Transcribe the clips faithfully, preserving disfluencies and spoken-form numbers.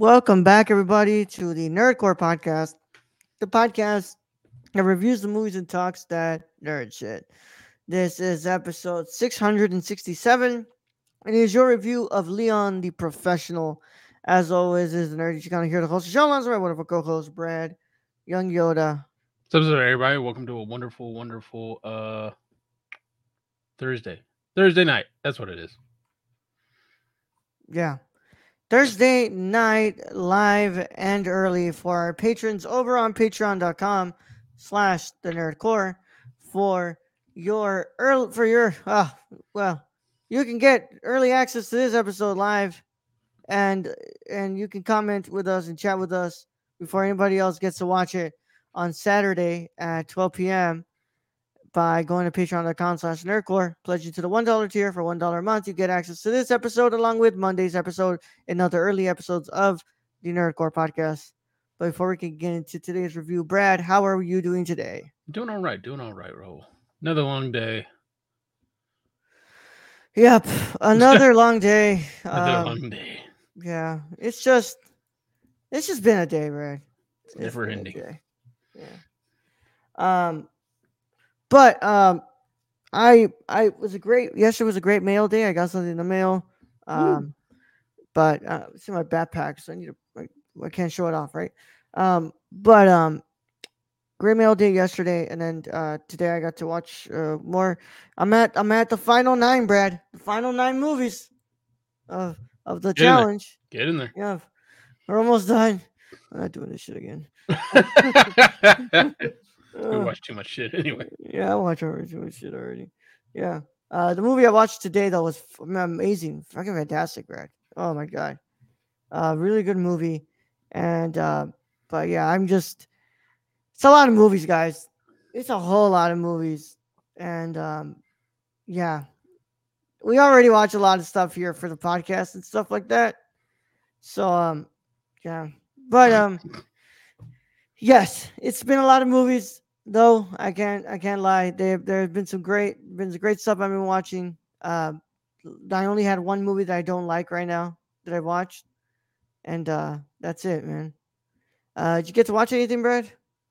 Welcome back, everybody, to the Nerdcore podcast, the podcast that reviews the movies and talks that nerd shit. This is episode six hundred sixty-seven, and it is your review of Leon the Professional. As always, is the nerd you kind of hear the host of the show, my wonderful co-host Brad, Young Yoda. What's up, everybody? Welcome to a wonderful, wonderful uh Thursday. Thursday night. That's what it is. Yeah, Thursday night live and early for our patrons over on patreon.com slash the nerdcore for your early for your uh well you can get early access to this episode live and and you can comment with us and chat with us before anybody else gets to watch it on Saturday at twelve p.m. by going to patreon.com slash nerdcore. Pledge you to the one dollar tier for one dollar a month. You get access to this episode along with Monday's episode and other early episodes of the Nerdcore podcast. But before we can get into today's review, Brad, how are you doing today? Doing all right. Doing all right, Roll. Another long day. Yep, another long day. Another Um, long day. yeah, it's just, it's just been a day, Brad. It's never ending. Yeah. Um, but um, I I was a great yesterday was a great mail day. I got something in the mail. Um, but uh, it's in my backpack, so I need to. I, I can't show it off, right? Um, but um, great mail day yesterday, and then uh, today I got to watch uh, more. I'm at I'm at the final nine, Brad. The final nine movies of of the Get in there. challenge. Get in there. Yeah, we're almost done. I'm not doing this shit again. We watch too much shit anyway. Yeah, I watch already too much shit already. Yeah. Uh, the movie I watched today though was f- amazing, fucking fantastic, Brad. Oh my god, uh, really good movie. And uh, but yeah, I'm just it's a lot of movies, guys. It's a whole lot of movies, and um, yeah, we already watch a lot of stuff here for the podcast and stuff like that. So um, yeah, but um, yes, it's been a lot of movies though. I can't I can't lie. There there's been some great been some great stuff I've been watching. Uh, I only had one movie that I don't like right now that I watched, and uh, that's it, man. Uh, did you get to watch anything, Brad?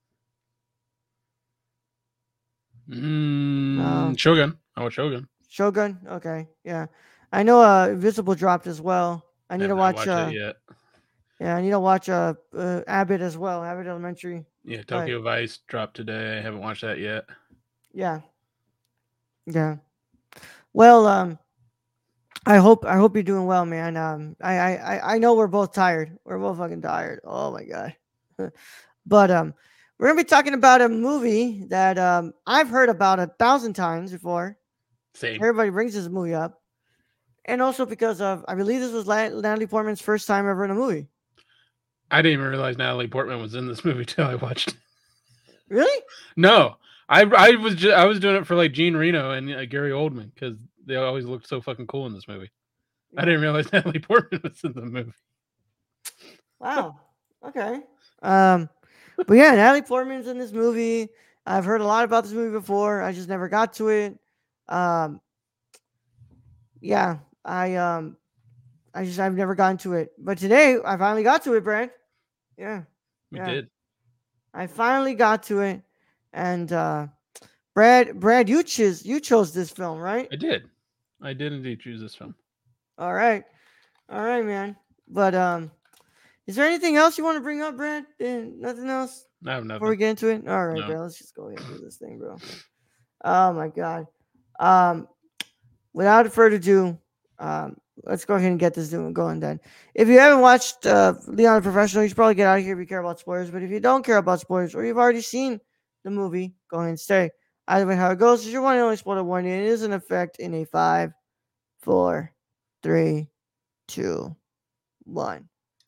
No. Mm, Shogun. I watch Shogun. Shogun. Okay, yeah. I know. Uh, Invisible dropped as well. I I need have to not watch. watched Uh, it yet. yeah, I need to watch. Uh, uh, Abbott as well. Abbott Elementary. Yeah, But Tokyo Vice dropped today. I haven't watched that yet. yeah, yeah. Well, um, I hope I hope you're doing well, man. Um, I I I I know we're both tired. We're both fucking tired. Oh my god. But um, we're gonna be talking about a movie that um I've heard about a thousand times before. Same. Everybody brings this movie up, and also because of I believe this was La- Natalie Portman's first time ever in a movie. I didn't even realize Natalie Portman was in this movie till I watched it. Really? No, I I was just, I was doing it for like Gene Reno and uh, Gary Oldman because they always looked so fucking cool in this movie. I didn't realize Natalie Portman was in the movie. Wow. Okay. Um, but yeah, Natalie Portman's in this movie. I've heard a lot about this movie before. I just never got to it. Um, yeah, I um, I just I've never gotten to it. But today I finally got to it, Brad. Yeah, We yeah. did. I finally got to it, and uh, Brad, Brad, you chose you chose this film, right? I did. I did indeed choose this film. All right, all right, man. But um, is there anything else you want to bring up, Brad? Eh, nothing else I have before we nothing. get into it. All right, No. bro. Let's just go ahead and do this thing, bro. Oh my god. Um, without further ado, um, let's go ahead and get this doing going. Then, if you haven't watched uh, Leon the Professional, you should probably get out of here if you care about spoilers. But if you don't care about spoilers, or you've already seen the movie, go ahead and stay. Either way, how it goes is your one and only spoiler warning. It is in effect in a five, four, three, two, one.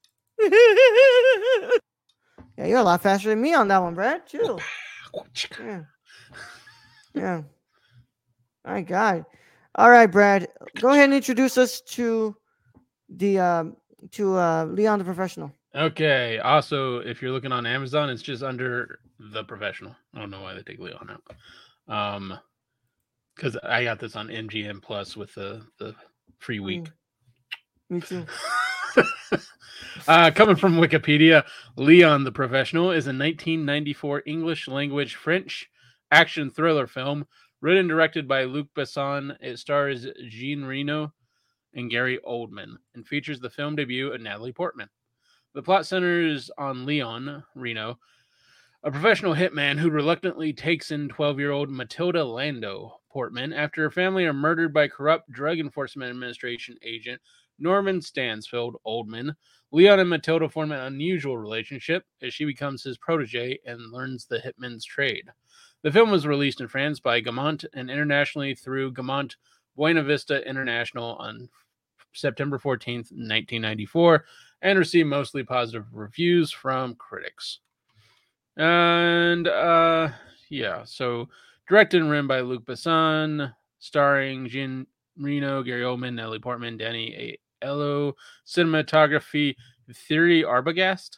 Yeah, you're a lot faster than me on that one, Brad. Chill. Yeah. Yeah. My God. All right, Brad. Go ahead and introduce us to the um to uh Leon the Professional. Okay. Also, if you're looking on Amazon, it's just under The Professional. I don't know why they take Leon out. Um, because I got this on M G M Plus with the the free week. Mm, me too. uh, coming from Wikipedia, Leon the Professional is a nineteen ninety-four English language French action thriller film written and directed by Luc Besson. It stars Jean Reno and Gary Oldman and features the film debut of Natalie Portman. The plot centers on Leon Reno, a professional hitman who reluctantly takes in twelve-year-old Matilda Lando Portman after her family are murdered by corrupt Drug Enforcement Administration agent Norman Stansfield Oldman. Leon and Matilda form an unusual relationship as she becomes his protege and learns the hitman's trade. The film was released in France by Gaumont and internationally through Gaumont Buena Vista International on September fourteenth, nineteen ninety-four, and received mostly positive reviews from critics. And, uh, yeah, so directed and written by Luc Besson, starring Jean Reno, Gary Oldman, Natalie Portman, Danny Aiello, cinematography, Thierry Arbogast,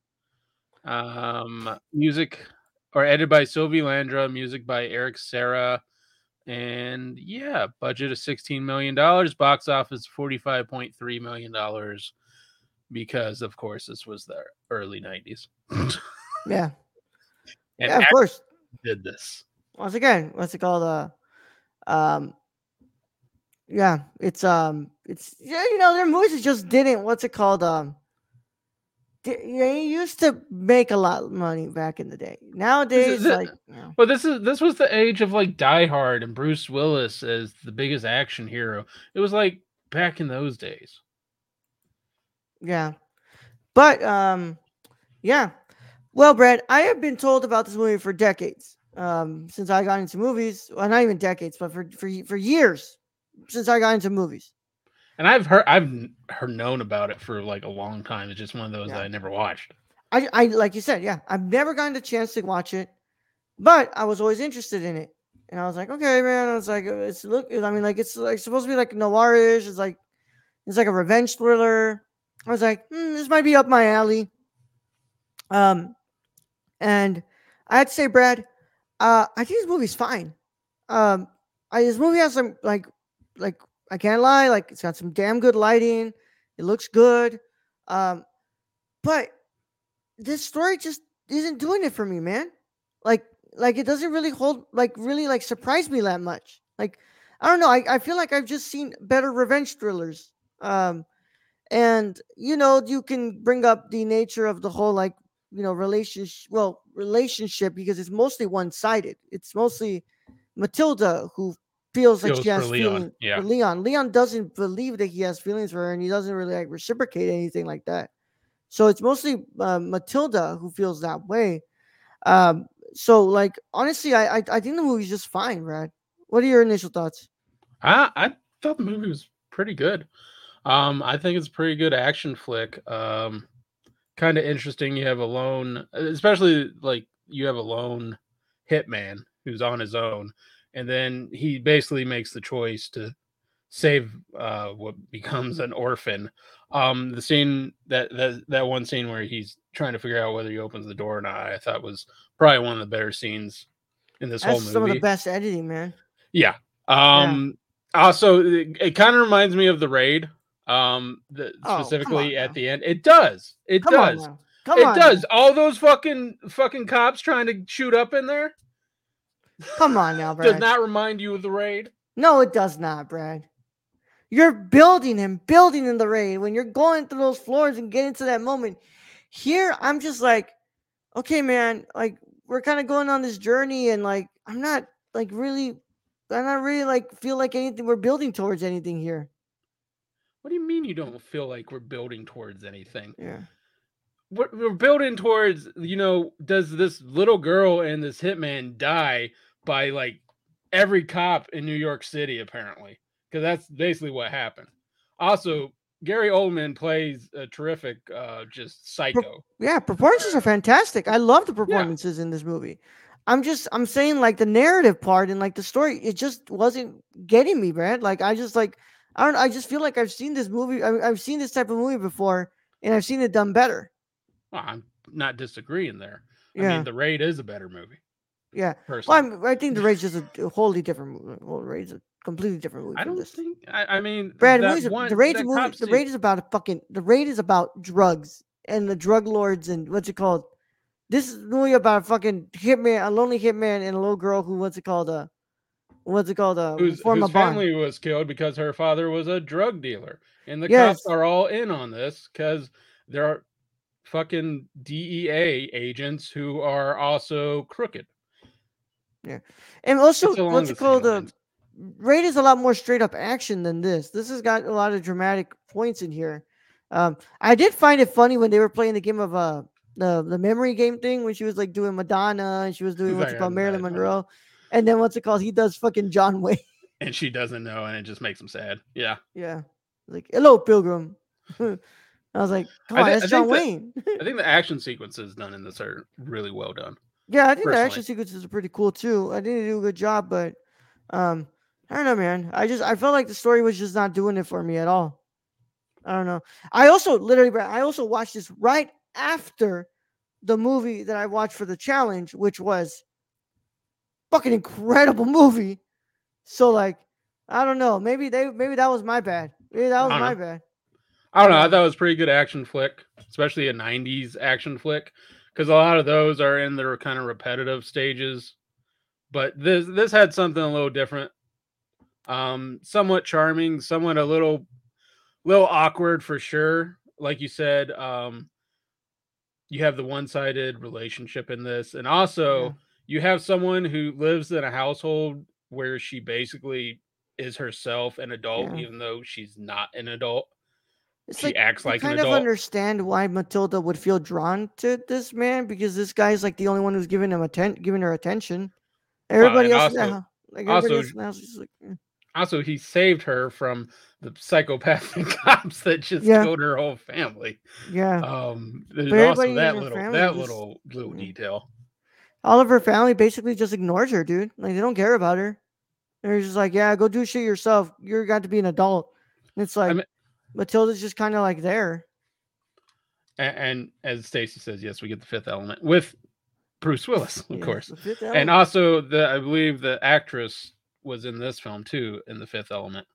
um, music, or edited by Sylvie Landra, music by Eric Serra, and, yeah, budget of sixteen million dollars, box office forty-five point three million dollars, because, of course, this was the early nineties. Yeah. And yeah, of course. Did this once again? What's it called? Uh, um, yeah, it's um, it's yeah, you know, their movies just didn't. What's it called? Um, they used to make a lot of money back in the day. Nowadays, the, like, you know. well, this is this was the age of like Die Hard and Bruce Willis as the biggest action hero. It was like back in those days. Yeah, but um, yeah. Well, Brad, I have been told about this movie for decades. Um, since I got into movies, well, not even decades, but for for for years since I got into movies. And I've heard, I've heard known about it for like a long time. It's just one of those yeah. that I never watched. I, I like you said, yeah, I've never gotten the chance to watch it, but I was always interested in it, and I was like, okay, man. I was like, it's look, I mean, like it's like supposed to be like noirish. It's like it's like a revenge thriller. I was like, hmm, this might be up my alley. Um. And I had to say, Brad, uh, I think this movie's fine. Um, I, this movie has some like, like I can't lie, like it's got some damn good lighting. It looks good, um, but this story just isn't doing it for me, man. Like, like it doesn't really hold, like really like surprise me that much. Like, I don't know. I, I feel like I've just seen better revenge thrillers. Um, and you know, you can bring up the nature of the whole like. you know, relationship, well, relationship, because it's mostly one-sided. It's mostly Matilda who feels like Feels she has for Leon, feelings yeah. for Leon. Leon doesn't believe that he has feelings for her, and he doesn't really like reciprocate anything like that. So it's mostly uh, Matilda who feels that way. Um, so like honestly, I, I I think the movie's just fine, Brad. What are your initial thoughts? I I thought the movie was pretty good. Um, I think it's a pretty good action flick. Um, kind of interesting. You have a lone, especially like you have a lone hitman who's on his own, and then he basically makes the choice to save uh, what becomes an orphan. Um, the scene that that that one scene where he's trying to figure out whether he opens the door or not, I thought was probably one of the better scenes in this That's whole movie. some of the best editing, man. Yeah. Um. Yeah. Also, it, it kind of reminds me of The Raid. Um, the, oh, specifically at now. the end, it does. It come does. On come it on does. now. All those fucking fucking cops trying to shoot up in there. Come on now, Brad. Does not remind you of The Raid? No, it does not, Brad. You're building him, building in The Raid. When you're going through those floors and getting to that moment, here I'm just like, okay, man, like we're kind of going on this journey, and like I'm not like really, I'm not really like feel like anything. We're building towards anything here. What do you mean you don't feel like we're building towards anything? Yeah. We're, we're building towards, you know, does this little girl and this hitman die by like every cop in New York City, apparently? Because that's basically what happened. Also, Gary Oldman plays a terrific, uh, just psycho. Pro- yeah, performances are fantastic. I love the performances yeah. in this movie. I'm just, I'm saying like the narrative part and like the story, it just wasn't getting me, Brad. Like I just like, I don't, I just feel like I've seen this movie. I, I've seen this type of movie before, and I've seen it done better. Well, I'm not disagreeing there. Yeah. I mean, The Raid is a better movie. Yeah. Well, personally. I'm, I think The Raid is a a wholly different movie. Well, The Raid is a completely different movie I from don't this. think. I, I mean, Brad, the that movie's a, The one Raid's a that movie. cop The scene. Raid is about a fucking. The Raid is about drugs and the drug lords and what's it called? This is a movie about a fucking hitman, a lonely hitman, and a little girl who what's it called? Uh, what's it called? Uh, who whose form a whose bond. family was killed because her father was a drug dealer, and the cops Yes. are all in on this because there are fucking D E A agents who are also crooked. Yeah. And also, It's along what's the it same called? Uh, lines. Raid is a lot more straight up action than this. This has got a lot of dramatic points in here. Um, I did find it funny when they were playing the game of uh the the memory game thing when she was like doing Madonna and she was doing It's what's like, it uh, called that Marilyn is funny, Monroe, and then what's it called? He does fucking John Wayne. and she doesn't know, and it just makes him sad. Yeah, Yeah, like hello Pilgrim. I was like, come I on, think that's I John think that Wayne. I think the action sequences done in this are really well done. Yeah, I think the Personally, action sequences are pretty cool too. I think they do a good job, but um, I don't know, man. I just I felt like the story was just not doing it for me at all. I don't know. I also literally, bro, I also watched this right after the movie that I watched for the challenge, which was fucking incredible movie. So like, I don't know. Maybe they, maybe that was my bad. Maybe that I was don't my know. bad. I don't know. I Yeah, thought it was a pretty good action flick, especially a nineties action flick, because a lot of those are in their kind of repetitive stages. But this this had something a little different. Um, somewhat charming, somewhat a little little awkward for sure. Like you said, um, you have the one-sided relationship in this, and yeah, also you have someone who lives in a household where she basically is herself an adult, yeah. even though she's not an adult. It's She like acts you like an kind of adult. understand why Matilda would feel drawn to this man because this guy's like the only one who's giving him atten- giving her attention. Well, Everybody and else in the also, house, like everybody also, else in the house, is just like, eh. also, he saved her from the psychopathic cops that just Yeah, killed her whole family. yeah. Um, But there's also everybody in that her little family that just little little mm, detail. all of her family basically just ignores her, dude. Like they don't care about her. They're just like, yeah, go do shit yourself. You're got to be an adult. And it's I like mean, Matilda's just kind of like there. and, and as Stacy says, yes, we get the fifth element with Bruce Willis, of Yeah, course, the fifth and element. also the I believe the actress was in this film too in the Fifth Element.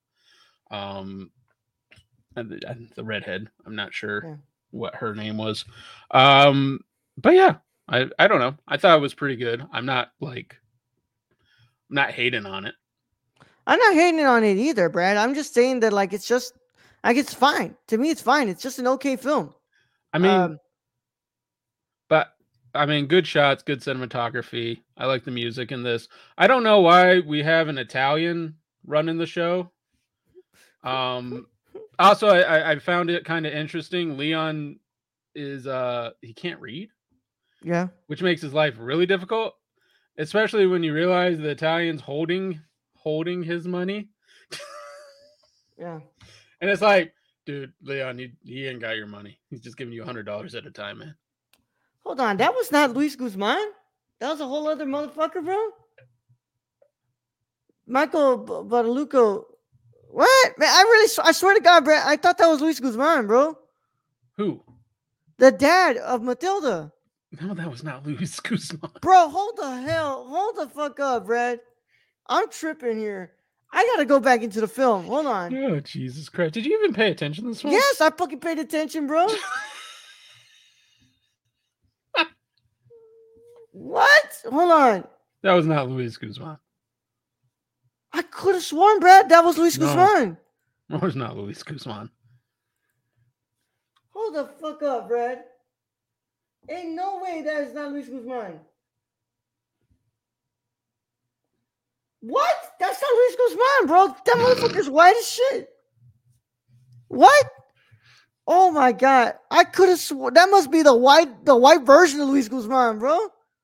Um, and the, and the redhead. I'm not sure Yeah. what her name was. Um, but yeah, I I don't know. I thought it was pretty good. I'm not like I'm not hating on it. I'm not hating on it either, Brad. I'm just saying that like it's just like it's fine. To me, it's fine. It's just an okay film. I mean, Um, but I mean, good shots, good cinematography. I like the music in this. I don't know why we have an Italian running the show. Um, also, I, I found it kind of interesting. Leon is uh he can't read, yeah, which makes his life really difficult, especially when you realize the Italian's holding holding his money, yeah. and it's like, dude, Leon, he, he ain't got your money. He's just giving you a hundred dollars at a time, man. Hold on, that was not Luis Guzman. That was a whole other motherfucker, bro. Michael B- Badalucco. What? Man, I really, I swear to God, Brad, I thought that was Luis Guzman, bro. Who? The dad of Matilda. No, that was not Luis Guzman. Bro, hold the hell, hold the fuck up, Brad. I'm tripping here. I gotta go back into the film. Hold on. Oh, Jesus Christ. Did you even pay attention to this film? Yes, I fucking paid attention, bro. What? Hold on. That was not Luis Guzman. I could have sworn, Brad, that was Luis No. Guzman. That was not Luis Guzman. Hold the fuck up, Brad. Ain't no way that is not Luis Guzman. What? That's not Luis Guzman, bro. That motherfucker's white as shit. What? Oh my god. I could have sworn that must be the white the white version of Luis Guzman, bro.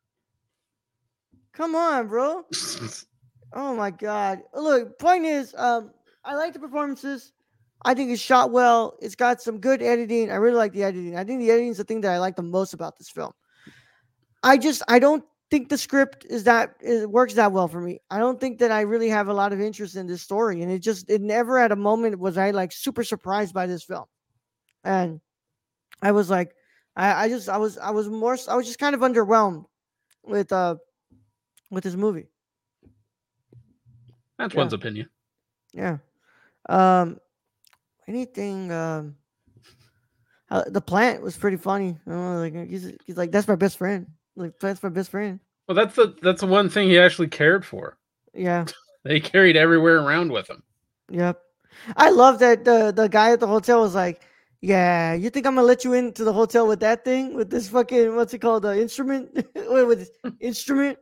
Come on, bro. Oh my god. Look, point is, um, I like the performances. I think it's shot well. It's got some good editing. I really like the editing. I think the editing is the thing that I like the most about this film. I just I don't think the script is that it works that well for me. I don't think that I really have a lot of interest in this story, and it just it never at a moment was I like super surprised by this film, and I was like, I, I just I was I was more I was just kind of underwhelmed with uh with this movie. That's Yeah, one's opinion. yeah. Um, anything. Um, uh, the plant was pretty funny. I don't know, like he's, he's like that's my best friend. Like that's my best friend. Well, that's the that's the one thing he actually cared for. Yeah. They carried everywhere around with him. Yep. I love that the the guy at the hotel was like, "Yeah, you think I'm gonna let you into the hotel with that thing, with this fucking what's it called, the instrument, with with this instrument?"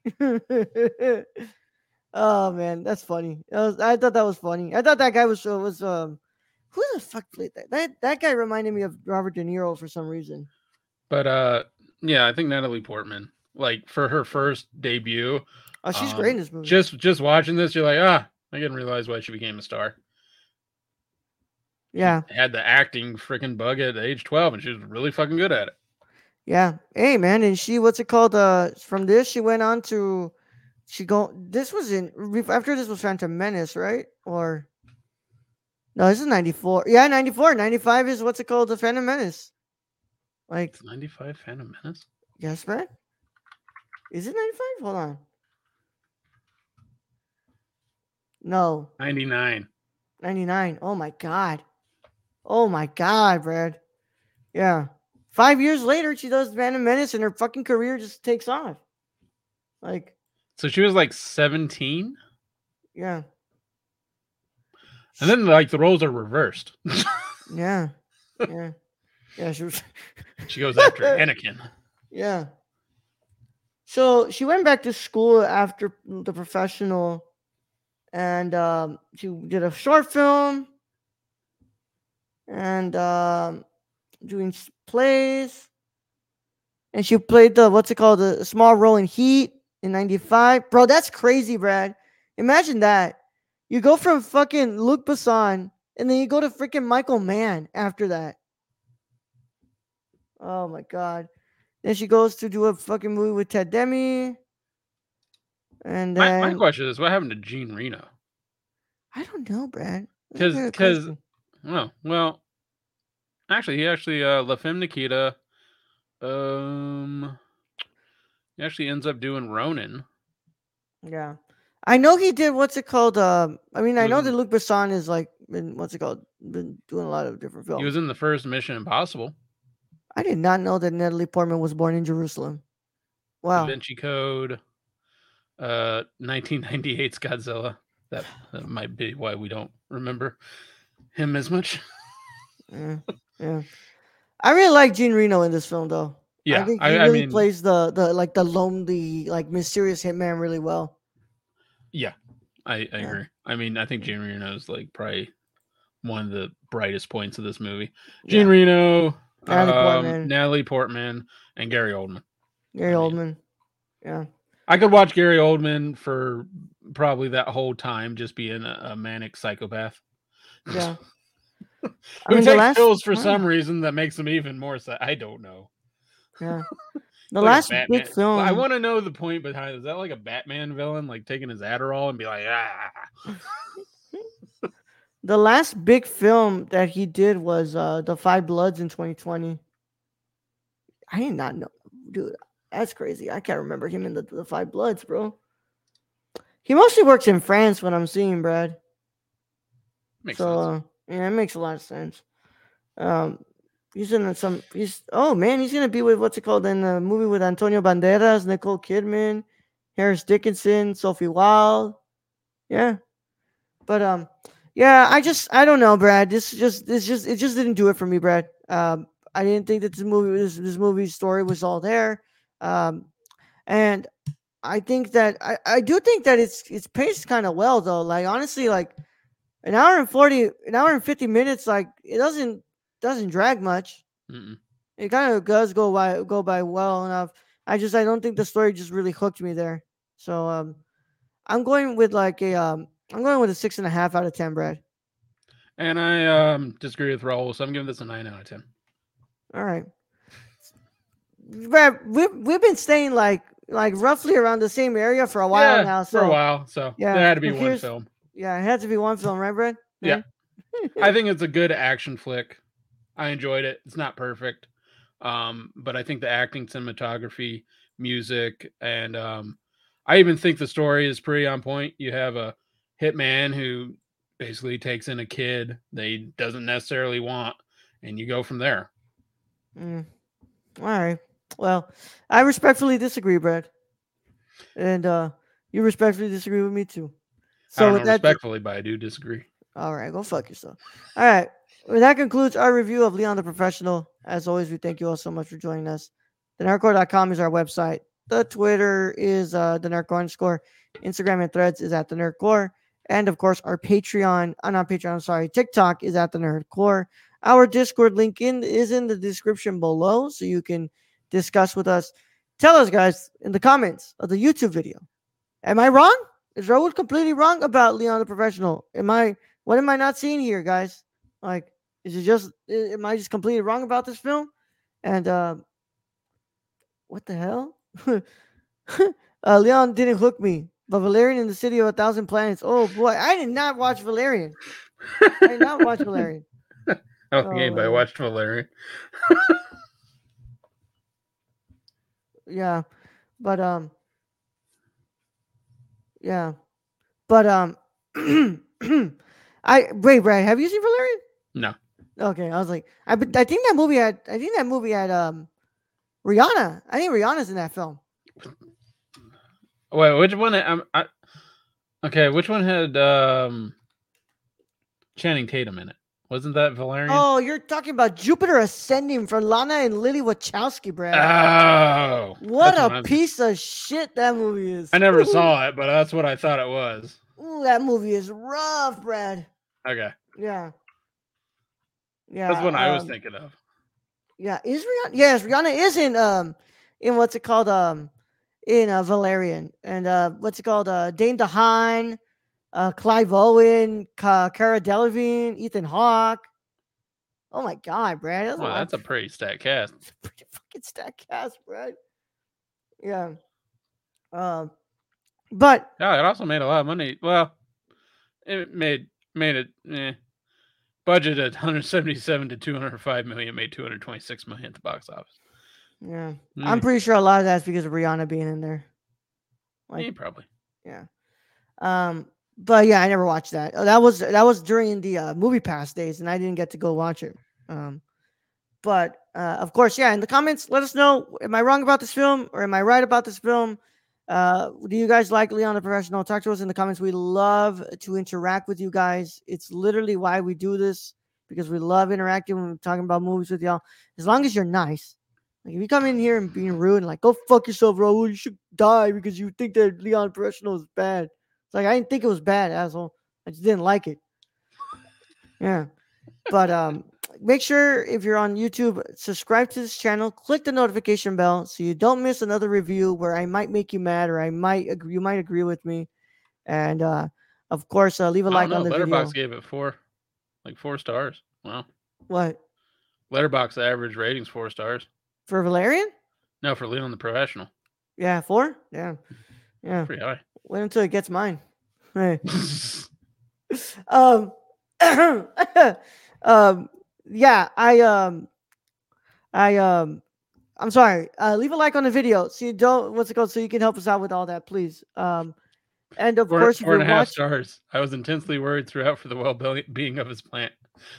Oh man, that's funny. That was, I thought that was funny. I thought that guy was uh, was um, who the fuck played that? That that guy reminded me of Robert De Niro for some reason. But uh, yeah, I think Natalie Portman, like for her first debut, Oh, she's great in um, this movie. just just watching this, you're like, ah, I didn't realize why she became a star. She Yeah, had the acting freaking bug at age twelve, and she was really fucking good at it. yeah. Hey man, and she what's it called? Uh, from this she went on to she go. This was in after this was Phantom Menace, right? Or no, this is ninety-four. Yeah, ninety-four. ninety-five is what's it called? The Phantom Menace. Like, It's ninety-five Phantom Menace. yes, man. Is it ninety-five? Hold on. No, ninety-nine. ninety-nine. Oh my god. Oh my god, Brad. Yeah. Five years later, she does Phantom Menace, and her fucking career just takes off. Like, So she was like seventeen, yeah, and then like the roles are reversed. yeah, yeah, yeah. She was. She goes after Anakin. Yeah. So she went back to school after the professional, and um, she did a short film and um, doing s- plays. And she played the what's it called, the small role in Heat in ninety-five. Bro, that's crazy, Brad. Imagine that. You go from fucking Luc Besson, and then you go to freaking Michael Mann after that. Oh my god. Then she goes to do a fucking movie with Ted Demi. And My my then question is, what happened to Jean Reno? I don't know, Brad. That's a Because good because question. oh well, actually he actually uh, La Femme Nikita. Um, he actually ends up doing Ronin. Yeah. I know he did what's it called? Um, I mean, He I was know that in Luc Besson is like been what's it called? Been doing a lot of different he was films. in the first Mission Impossible, I did not know that Natalie Portman was born in Jerusalem. Da Wow. Vinci Code, uh, nineteen ninety-eight's Godzilla. That, that might be why we don't remember him as much. Yeah. Yeah. I really like Jean Reno in this film though. I Yeah, think he I, I really mean, plays the the like the lonely, like mysterious hitman really well. yeah, I, I Yeah. agree. I mean, I think Yeah. Jean Reno is like probably one of the brightest points of this movie. Jean Yeah. Reno, Natalie um, Portman, Natalie Portman, and Gary Oldman. Gary I mean, Oldman. Yeah. I could watch Gary Oldman for probably that whole time just being a, a manic psychopath Yeah. I who mean the takes last pills for wow. some reason that makes him even more sad. I don't know. Yeah. The Like a last big Batman. I film. want to know the point behind. Is that like a Batman villain, like taking his Adderall and be like, ah? The last big film that he did was uh The Five Bloods in twenty twenty. I did not know, dude. That's crazy. I can't remember him in the, the Five Bloods, bro. He mostly works in France when I'm seeing Brad. Makes So sense. uh, yeah, it makes a lot of sense. Um, he's in some. He's oh man, he's gonna be with what's it called in the movie with Antonio Banderas, Nicole Kidman, Harris Dickinson, Sophie Wilde. Yeah, but um, yeah, I just I don't know, Brad. This just this just it just didn't do it for me, Brad. Um, I didn't think that this movie this this movie's story was all there. Um, and I think that I, I do think that it's it's paced kind of well though. Like honestly, like an hour and forty, an hour and fifty minutes, like it doesn't doesn't drag much. Mm-mm. It kind of does go by go by well enough. I just I don't think the story just really hooked me there. So um, I'm going with like a um, I'm going with a six and a half out of ten, Brad. And I um disagree with Raul, so I'm giving this a nine out of ten. All right, Brad. We've we've been staying like like roughly around the same area for a while Yeah, now. for a So while. So there yeah, had to be so one here's film. yeah, it had to be one film, right, Brad? Yeah, Yeah. I think it's a good action flick. I enjoyed it. It's not perfect, um, but I think the acting, cinematography, music, and um, I even think the story is pretty on point. You have a hitman who basically takes in a kid that he doesn't necessarily want, and you go from there. Mm. All right. Well, I respectfully disagree, Brad, and uh, you respectfully disagree with me too. I So don't with know that, respectfully, but I do disagree. all right, go fuck yourself. All right. Well, that concludes our review of Leon the Professional. As always, we thank you all so much for joining us. The nerdcore dot com is our website. The Twitter is uh, the nerdcore underscore. Instagram and threads is at the nerdcore. And of course, our Patreon, uh, not Patreon, I'm sorry, TikTok is at the nerdcore. Our Discord link in is in the description below, so you can discuss with us. Tell us, guys, in the comments of the YouTube video. Am I wrong? Is Raul completely wrong about Leon the Professional? Am I? What am I not seeing here, guys? Like, is it just? Am I just completely wrong about this film? And uh, what the hell? uh, Leon didn't hook me, but Valerian in the City of a Thousand Planets. Oh boy, I did not watch Valerian. I did not watch Valerian. Okay, Oh, but I man. watched Valerian. Yeah, but um, yeah, but um, I wait, Brad. Have you seen Valerian? No. Okay, I was like, I but I think that movie had I think that movie had um Rihanna. I think Rihanna's in that film. Wait, which one? Um, I, okay, which one had um, Channing Tatum in it? Wasn't that Valerian? Oh, you're talking about Jupiter Ascending for Lana and Lily Wachowski, Brad. Oh, what that's a what I'm- piece of shit that movie is. I never saw it, but that's what I thought it was. Ooh, that movie is rough, Brad. Okay, Yeah. Yeah. that's what I was um, thinking of. Yeah, is Rihanna? Yes, Rihanna is in um in what's it called um in uh, Valerian, and uh what's it called uh Dane DeHaan, uh Clive Owen, Ka- Cara Delevingne, Ethan Hawke. Oh my god, Brad, that's, Well, a, lot that's a of, pretty stacked cast. pretty fucking stacked cast, Brad. Yeah. Um, but Yeah, it also made a lot of money. Well, it made made it eh. Budget at one hundred seventy-seven to two hundred five million, made two hundred twenty-six million at the box office. yeah, Mm. I'm pretty sure a lot of that's because of Rihanna being in there. Like, yeah, probably. Yeah. Um, but yeah, I never watched that. That was that was during the uh, Movie Pass days, and I didn't get to go watch it. Um, but uh, of course, yeah. In the comments, let us know: am I wrong about this film, or am I right about this film? Uh, do you guys like Leon the Professional? Talk to us in the comments. We love to interact with you guys. It's literally why we do this, because we love interacting when we're talking about movies with y'all. As long as you're nice. Like if you come in here and being rude and like, go fuck yourself, Raul, you should die because you think that Leon the Professional is bad. It's like I didn't think it was bad, asshole. I just didn't like it. Yeah. But um make sure if you're on YouTube, subscribe to this channel, click the notification bell so you don't miss another review where I might make you mad or I might agree, you might agree with me. And uh of course, uh, leave a I like don't on know. the Letterboxd video. gave it four, like four stars. Wow. What? Letterboxd average ratings four stars. For Valerian? No, for Leon the Professional. Yeah, four? Yeah. Yeah. Pretty high. Wait until it gets mine. Hey. um um yeah, I um I um I'm sorry. Uh leave a like on the video so you don't what's it called so you can help us out with all that, please. Um and of Four, course if four and you're a half watching stars. I was intensely worried throughout for the well-being of his plant.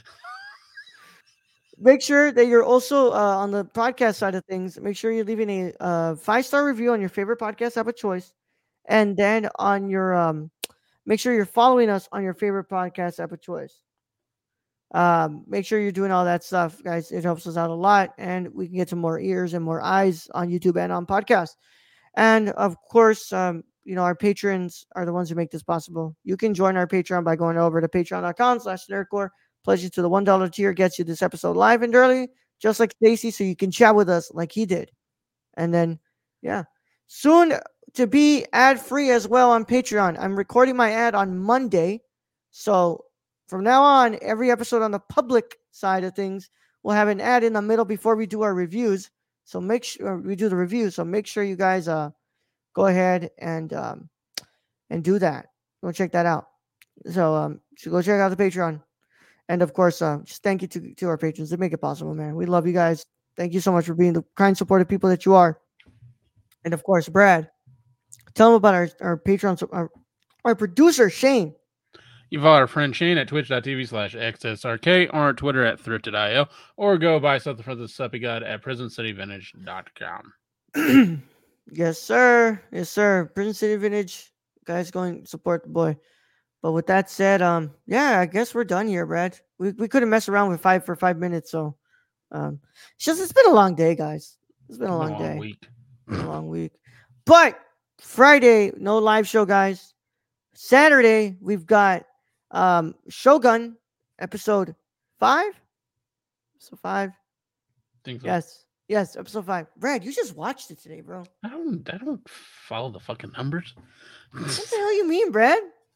make sure that you're also uh, on the podcast side of things. Make sure you're leaving a uh, five star review on your favorite podcast app of choice, and then on your um, make sure you're following us on your favorite podcast app of choice. Um, make sure you're doing all that stuff, guys. It helps us out a lot, and we can get some more ears and more eyes on YouTube and on podcast. And of course, um, you know, our patrons are the ones who make this possible. You can join our Patreon by going over to patreon.com slash nerdcore. Pledge you to the one dollar tier gets you this episode live and early, just like Stacy, so you can chat with us like he did. And then, yeah, soon to be ad free as well on Patreon. I'm recording my ad on Monday. So from now on, every episode on the public side of things will have an ad in the middle before we do our reviews. So make sure we do the review. So make sure you guys uh go ahead and um and do that. Go check that out. So um so go check out the Patreon. And of course, uh, just thank you to, to our patrons. They make it possible, man. We love you guys. Thank you so much for being the kind, supportive people that you are. And of course, Brad, Tell them about our, our Patreon, our, our producer, Shane. You follow our friend Shane at twitch.tv slash xsrk or on Twitter at thrifted.io, or go buy something for the Suppy God at prison city vintage dot com. Yes, sir. Yes, sir. Prison City Vintage. Guys, going support the boy. But with that said, um, yeah, I guess we're done here, Brad. We we couldn't mess around with five for five minutes, so um, it's just it's been a long day, guys. It's been a long, long day, week. a long week. But Friday, no live show, guys. Saturday, we've got um Shogun episode five. So five. Think so. Yes, yes, episode five. Brad, you just watched it today, bro. I don't. I don't follow the fucking numbers. What the hell you mean, Brad?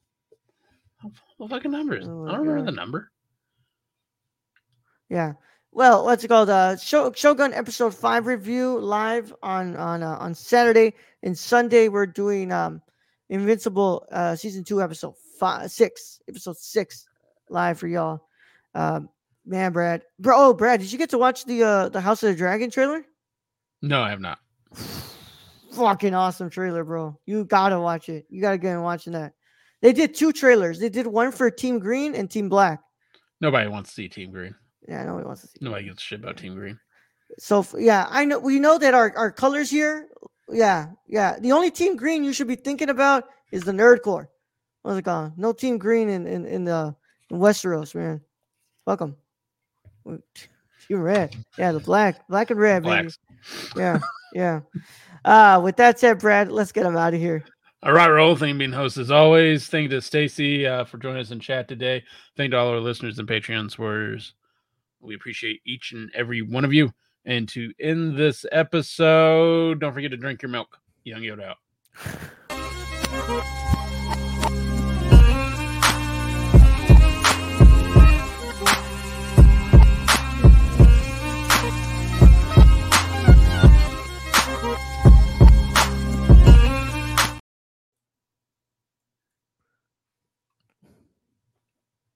I don't follow the fucking numbers. Oh I my don't remember God. the number. Yeah. Well, what's it called? Uh, Show, Shogun episode five review live on on uh, on Saturday, and Sunday we're doing um Invincible uh season two episode five six episode six live for y'all. Um, man, Brad, bro, oh Brad, did you get to watch the uh the House of the Dragon trailer? No, I have not. Fucking awesome trailer, bro. You gotta watch it. You gotta get in watching that. They did two trailers. They did one for Team Green and Team Black. Nobody wants to see Team Green. Yeah, nobody wants to see. Nobody gives a shit about Team Green. So f- yeah, I know we know that our, our colors here. Yeah, yeah. The only Team Green you should be thinking about is the Nerd Corps. What's it called? No Team Green in in, in the in Westeros, man. Welcome. Team Red. Yeah, the black, black and red, baby. Blacks. Yeah, yeah. Uh with that said, Brad, let's get him out of here. All right, roll. Thank you being host as always. Thank you to Stacy uh, for joining us in chat today. Thank you to all our listeners and Patreon supporters. We appreciate each and every one of you. And to end this episode, don't forget to drink your milk. Young Yoda out.